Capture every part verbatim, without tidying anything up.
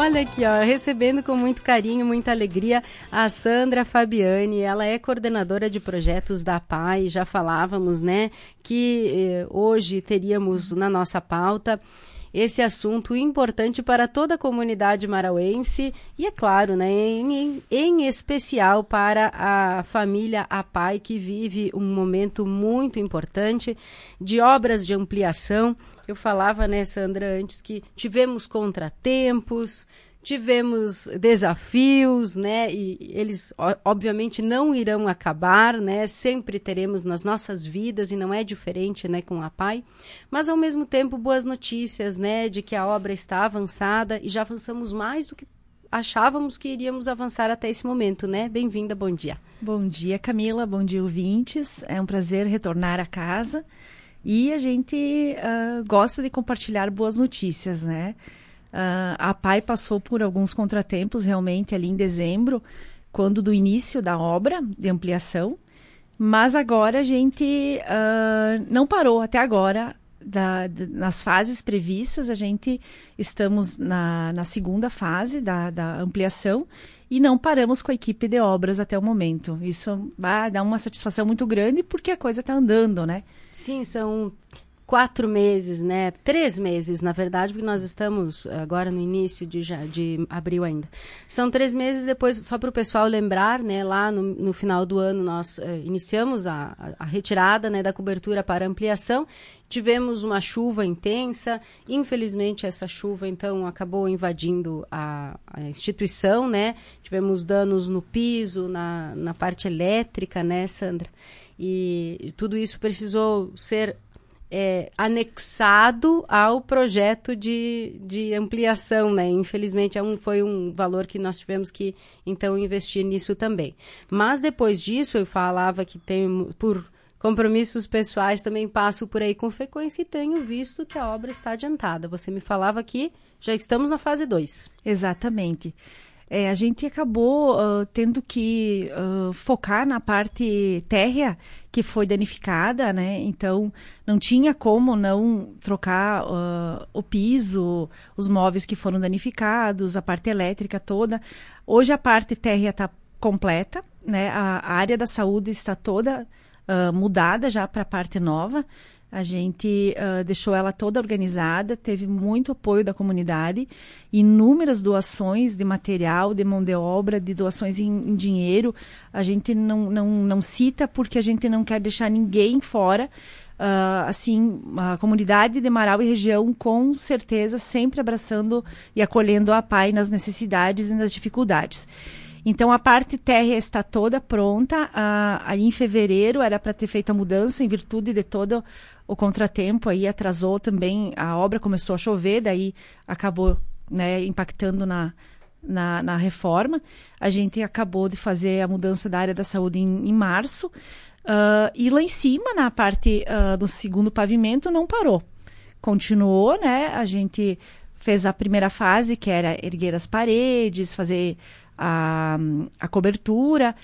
Olha aqui, ó, recebendo com muito carinho, muita alegria, a Sandra Fabiani. Ela é coordenadora de projetos da A P A I. Já falávamos, né, que eh, hoje teríamos na nossa pauta esse assunto importante para toda a comunidade marauense e, é claro, né, em, em especial para a família A P A I, que vive um momento muito importante de obras de ampliação. Eu falava, né, Sandra, antes que tivemos contratempos, tivemos desafios, né, e eles obviamente não irão acabar, né, sempre teremos nas nossas vidas e não é diferente, né, com a P A I, mas ao mesmo tempo boas notícias, né, de que a obra está avançada e já avançamos mais do que achávamos que iríamos avançar até esse momento, né? Bem-vinda, bom dia. Bom dia, Camila, bom dia, ouvintes, é um prazer retornar à casa. E a gente uh, gosta de compartilhar boas notícias, né? Uh, a P A I passou por alguns contratempos realmente ali em dezembro, quando do início da obra de ampliação, mas agora a gente uh, não parou até agora. Da, de, nas fases previstas, a gente estamos na, na segunda fase da, da ampliação e não paramos com a equipe de obras até o momento. Isso vai dar uma satisfação muito grande porque a coisa está andando, né? Sim, são quatro meses, né? Três meses, na verdade, porque nós estamos agora no início de, de abril ainda. São três meses depois, só para o pessoal lembrar, né? Lá no, no final do ano nós uh, iniciamos a, a retirada, né, da cobertura para ampliação. Tivemos uma chuva intensa, infelizmente essa chuva então acabou invadindo a, a instituição, né? Tivemos danos no piso, na, na parte elétrica, né, Sandra? E, e tudo isso precisou ser é, anexado ao projeto de, de ampliação, né? Infelizmente é um, foi um valor que nós tivemos que então investir nisso também. Mas depois disso eu falava que tem por compromissos pessoais, também passo por aí com frequência e tenho visto que a obra está adiantada. Você me falava que já estamos na fase dois. Exatamente. É, a gente acabou uh, tendo que uh, focar na parte térrea que foi danificada, né? Então, não tinha como não trocar uh, o piso, os móveis que foram danificados, a parte elétrica toda. Hoje a parte térrea está completa, né? A, a área da saúde está toda Uh, mudada já para a parte nova. A gente uh, deixou ela toda organizada, teve muito apoio da comunidade, inúmeras doações de material, de mão de obra, de doações em, em dinheiro. A gente não, não, não cita porque a gente não quer deixar ninguém fora. Uh, assim, a comunidade de Marau e região, com certeza, sempre abraçando e acolhendo a P A I nas necessidades e nas dificuldades. Então, a parte térrea está toda pronta. Ah, aí, em fevereiro, era para ter feito a mudança, em virtude de todo o contratempo. Aí, atrasou também, a obra começou a chover, daí acabou, né, impactando na, na, na reforma. A gente acabou de fazer a mudança da área da saúde em, em março. Uh, e lá em cima, na parte uh, do segundo pavimento, não parou. Continuou, né? A gente fez a primeira fase, que era erguer as paredes, fazer A, a cobertura,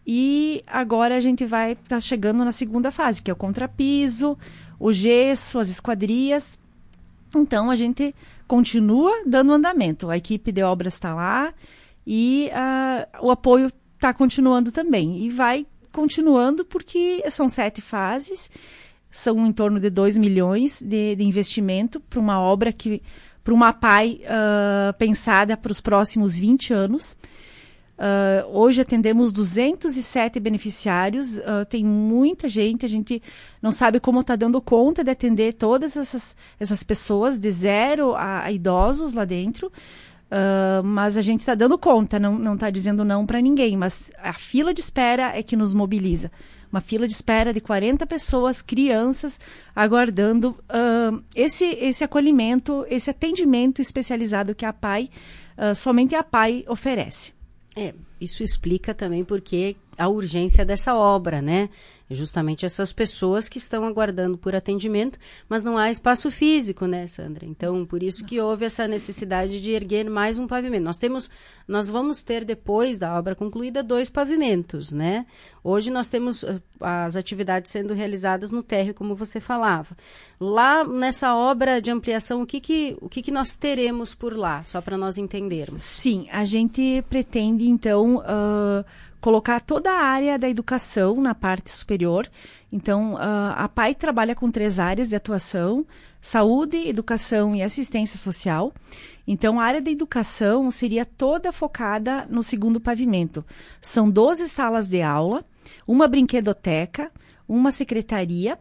e agora a gente vai estar tá chegando na segunda fase, que é o contrapiso, o gesso, as esquadrias. Então a gente continua dando andamento, a equipe de obras está lá e uh, o apoio está continuando também, e vai continuando porque são sete fases, são em torno de dois milhões de, de investimento para uma obra que, para uma P A I uh, pensada para os próximos vinte anos. Uh, hoje atendemos duzentos e sete beneficiários, uh, tem muita gente, a gente não sabe como está dando conta de atender todas essas, essas pessoas, de zero a, a idosos lá dentro, uh, mas a gente está dando conta, não está dizendo não para ninguém, mas a fila de espera é que nos mobiliza. Uma fila de espera de quarenta pessoas, crianças, aguardando uh, esse, esse acolhimento, esse atendimento especializado que a P A I, uh, somente a P A I oferece. É, isso explica também porque a urgência dessa obra, né? Justamente essas pessoas que estão aguardando por atendimento, mas não há espaço físico, né, Sandra? Então, por isso que houve essa necessidade de erguer mais um pavimento. Nós temos, nós vamos ter, depois da obra concluída, dois pavimentos, né? Hoje nós temos uh, as atividades sendo realizadas no térreo, como você falava. Lá, nessa obra de ampliação, o que que, o que que nós teremos por lá, só para nós entendermos? Sim, a gente pretende, então, uh, colocar toda a área da educação na parte superior. Então, uh, a P A I trabalha com três áreas de atuação: saúde, educação e assistência social. Então, a área da educação seria toda focada no segundo pavimento. São doze salas de aula, uma brinquedoteca, uma secretaria,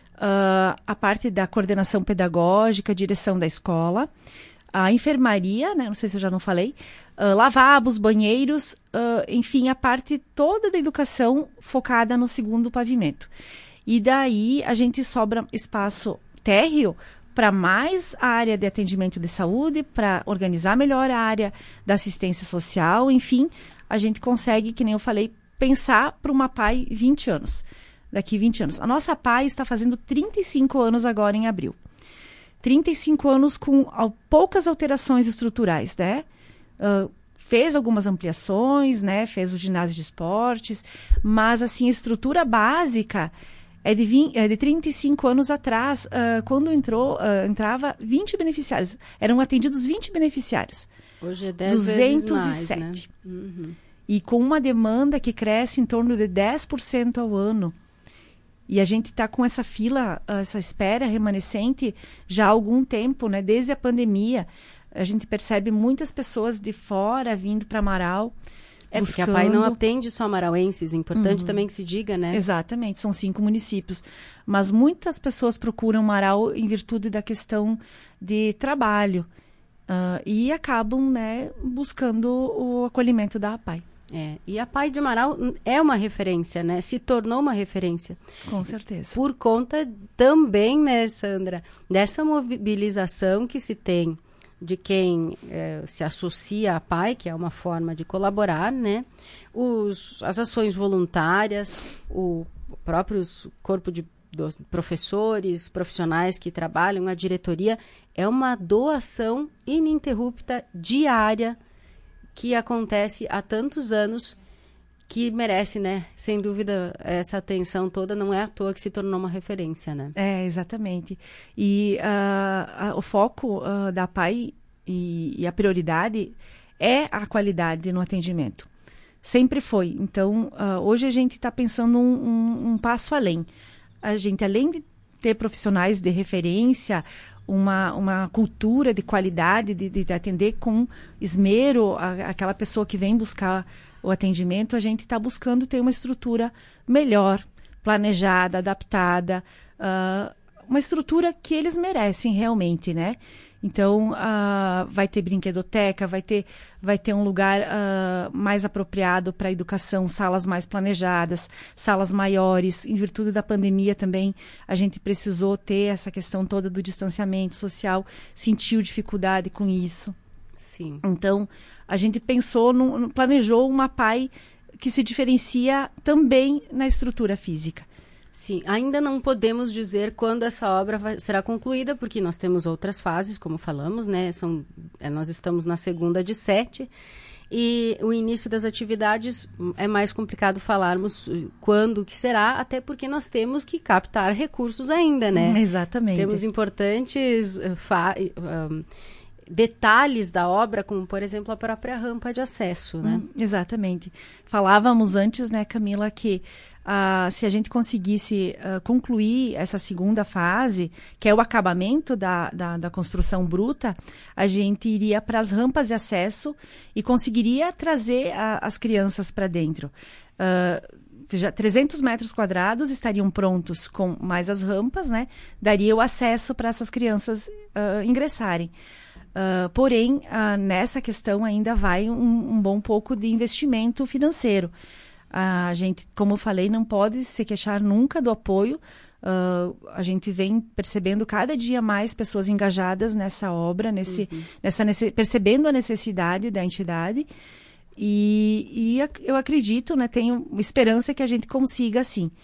uh, a parte da coordenação pedagógica, direção da escola, a enfermaria, né, não sei se eu já não falei, uh, lavabos, banheiros, uh, enfim, a parte toda da educação focada no segundo pavimento. E daí a gente sobra espaço térreo para mais a área de atendimento de saúde, para organizar melhor a área da assistência social, enfim, a gente consegue, que nem eu falei, pensar para uma P A I vinte anos, daqui vinte anos. A nossa P A I está fazendo trinta e cinco anos agora em abril. trinta e cinco anos com uh, poucas alterações estruturais, né? Uh, fez algumas ampliações, né? Fez o ginásio de esportes, mas, assim, a estrutura básica é de, vinte, é de trinta e cinco anos atrás, uh, quando entrou, uh, entrava vinte beneficiários. Eram atendidos vinte beneficiários. Hoje é dez duzentos e vezes sete. mais, né? Uhum. E com uma demanda que cresce em torno de dez por cento ao ano. E a gente está com essa fila, essa espera remanescente já há algum tempo, né? Desde a pandemia, a gente percebe muitas pessoas de fora vindo para Amaral. É, buscando... porque a P A I não atende só amarauenses, é importante uhum. também que se diga, né? Exatamente, são cinco municípios. Mas muitas pessoas procuram Amaral em virtude da questão de trabalho. Uh, e acabam, né, buscando o acolhimento da P A I. É, e a P A I de Amaral é uma referência, né? Se tornou uma referência. Com certeza. Por conta também, né, Sandra, dessa mobilização que se tem de quem é, se associa à P A I, que é uma forma de colaborar, né? Os, as ações voluntárias, o próprio corpo de dos professores, profissionais que trabalham, a diretoria, é uma doação ininterrupta, diária, que acontece há tantos anos, que merece, né? Sem dúvida, essa atenção toda, não é à toa que se tornou uma referência, né? É, exatamente. E uh, uh, o foco uh, da P A I e, e a prioridade é a qualidade no atendimento. Sempre foi. Então, uh, hoje a gente está pensando um, um, um passo além. A gente, além de ter profissionais de referência, uma, uma cultura de qualidade, de, de atender com esmero a, aquela pessoa que vem buscar o atendimento, a gente está buscando ter uma estrutura melhor, planejada, adaptada, uh, uma estrutura que eles merecem realmente, né? Então, uh, vai ter brinquedoteca, vai ter, vai ter um lugar uh, mais apropriado para a educação, salas mais planejadas, salas maiores. Em virtude da pandemia também, a gente precisou ter essa questão toda do distanciamento social, sentiu dificuldade com isso. Sim. Então, a gente pensou, no, planejou uma P A I que se diferencia também na estrutura física. Sim, ainda não podemos dizer quando essa obra vai, será concluída, porque nós temos outras fases, como falamos, né? São, é, nós estamos na segunda de sete, e o início das atividades é mais complicado falarmos quando que será, até porque nós temos que captar recursos ainda, né? Exatamente. Temos importantes uh, fa- um, detalhes da obra, como, por exemplo, a própria rampa de acesso, né? Hum, exatamente. Falávamos antes, né, Camila, que uh, se a gente conseguisse uh, concluir essa segunda fase, que é o acabamento da, da, da construção bruta, a gente iria para as rampas de acesso e conseguiria trazer a, as crianças para dentro. Uh, Já trezentos metros quadrados estariam prontos com mais as rampas, né? Daria o acesso para essas crianças uh, ingressarem. Uh, porém, uh, nessa questão ainda vai um, um bom pouco de investimento financeiro. Uh, a gente, como eu falei, não pode se queixar nunca do apoio. Uh, a gente vem percebendo cada dia mais pessoas engajadas nessa obra, nesse, uhum. nessa, nesse, percebendo a necessidade da entidade. E, e eu acredito, né, tenho esperança que a gente consiga, assim.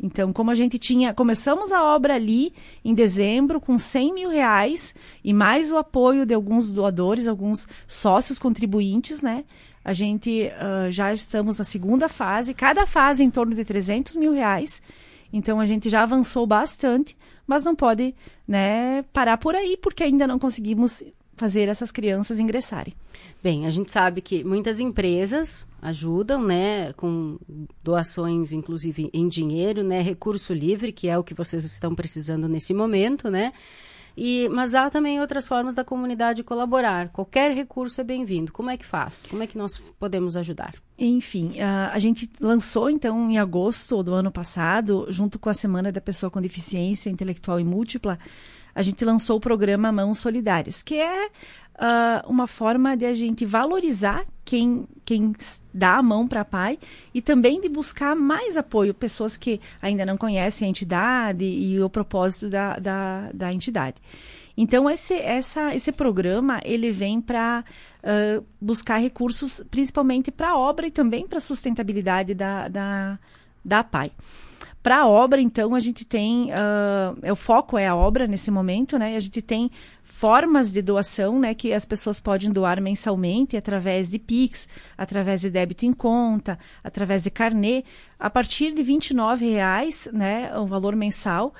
Então, como a gente tinha... Começamos a obra ali em dezembro com cem mil reais e mais o apoio de alguns doadores, alguns sócios contribuintes, né? A gente uh, já estamos na segunda fase, cada fase em torno de trezentos mil reais. Então, a gente já avançou bastante, mas não pode, né, parar por aí, porque ainda não conseguimos fazer essas crianças ingressarem. Bem, a gente sabe que muitas empresas ajudam, né, com doações, inclusive em dinheiro, né, recurso livre, que é o que vocês estão precisando nesse momento, né, e, mas há também outras formas da comunidade colaborar. Qualquer recurso é bem-vindo. Como é que faz? Como é que nós podemos ajudar? Enfim, a, a gente lançou, então, em agosto do ano passado, junto com a Semana da Pessoa com Deficiência Intelectual e Múltipla, a gente lançou o programa Mãos Solidárias, que é uh, uma forma de a gente valorizar quem, quem dá a mão para a P A I e também de buscar mais apoio, pessoas que ainda não conhecem a entidade e o propósito da, da, da entidade. Então, esse, essa, esse programa, ele vem para uh, buscar recursos, principalmente para a obra e também para a sustentabilidade da, da, da P A I. Para a obra, então, a gente tem, uh, é, o foco é a obra nesse momento, né? A gente tem formas de doação, né? Que as pessoas podem doar mensalmente através de Pix, através de débito em conta, através de carnê, a partir de vinte e nove reais, né? O valor mensal.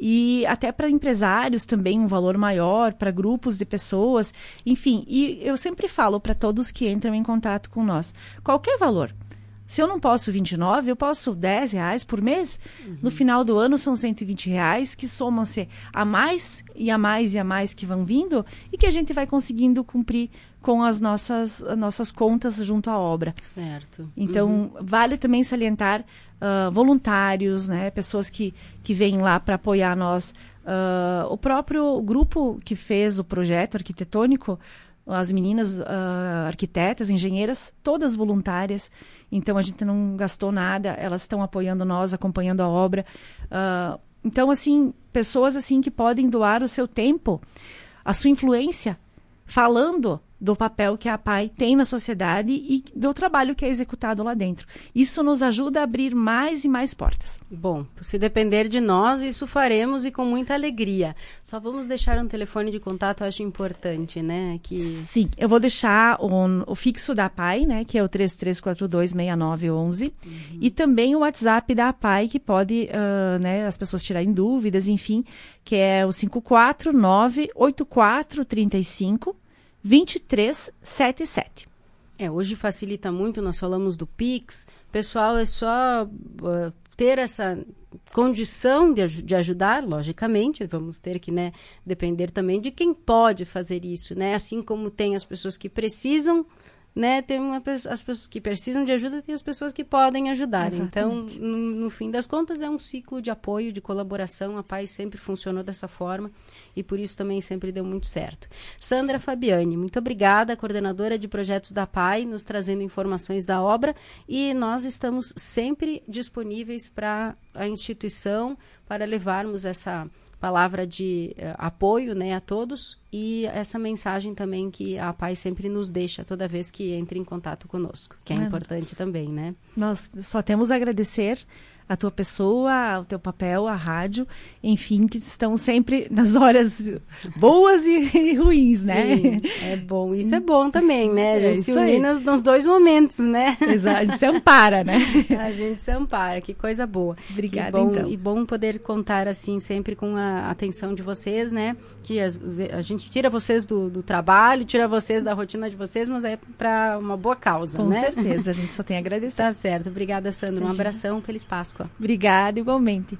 E até para empresários também um valor maior, para grupos de pessoas, enfim. E eu sempre falo para todos que entram em contato com nós, qualquer valor. Se eu não posso vinte e nove, eu posso dez reais por mês. Uhum. No final do ano são cento e vinte reais, que somam-se a mais e a mais e a mais que vão vindo e que a gente vai conseguindo cumprir com as nossas, as nossas contas junto à obra. Certo. Então, uhum. vale também salientar uh, voluntários, né, pessoas que, que vêm lá para apoiar nós. Uh, o próprio grupo que fez o projeto arquitetônico, as meninas uh, arquitetas, engenheiras, todas voluntárias. Então, a gente não gastou nada, elas estão apoiando nós, acompanhando a obra. Uh, então, assim, pessoas assim que podem doar o seu tempo, a sua influência, falando do papel que a P A I tem na sociedade e do trabalho que é executado lá dentro. Isso nos ajuda a abrir mais e mais portas. Bom, se depender de nós, isso faremos e com muita alegria. Só vamos deixar um telefone de contato, eu acho importante, né? Que... Sim, eu vou deixar o, o fixo da P A I, né? Que é o três três quatro dois, seis nove um um. Uhum. E também o WhatsApp da P A I, que pode, uh, né, as pessoas tirarem dúvidas, enfim, que é o cinco quatro nove oito quatro três cinco vinte e três setenta e sete. É, hoje facilita muito, nós falamos do Pix. Pessoal, é só uh, ter essa condição de, de ajudar, logicamente, vamos ter que, né, depender também de quem pode fazer isso, né? Assim como tem as pessoas que precisam, né, tem uma, as pessoas que precisam de ajuda, tem as pessoas que podem ajudar. Exatamente. Então, no, no fim das contas, é um ciclo de apoio, de colaboração. A P A I sempre funcionou dessa forma e por isso também sempre deu muito certo. Sandra Fabiani, muito obrigada, coordenadora de projetos da P A I, nos trazendo informações da obra, e nós estamos sempre disponíveis para a instituição, para levarmos essa palavra de uh, apoio, né, a todos, e essa mensagem também que a P A I sempre nos deixa toda vez que entra em contato conosco, que é ah, importante nós, também, né? Nós só temos a agradecer a tua pessoa, o teu papel, a rádio, enfim, que estão sempre nas horas boas e, e ruins, né? Sim, é bom. Isso é bom também, né? A gente é se unir nos, nos dois momentos, né? Exato, a gente se ampara, né? A gente se ampara, que coisa boa. Obrigada, e bom, então. E bom poder contar, assim, sempre com a atenção de vocês, né? Que a, a gente tira vocês do, do trabalho, tira vocês da rotina de vocês, mas é para uma boa causa, com né? Com certeza, a gente só tem a agradecer. Tá certo. Obrigada, Sandra. Um Imagina. abração, feliz Páscoa. Obrigada, igualmente.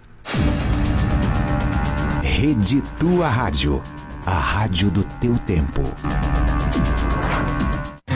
Rede Tua Rádio, a rádio do teu tempo.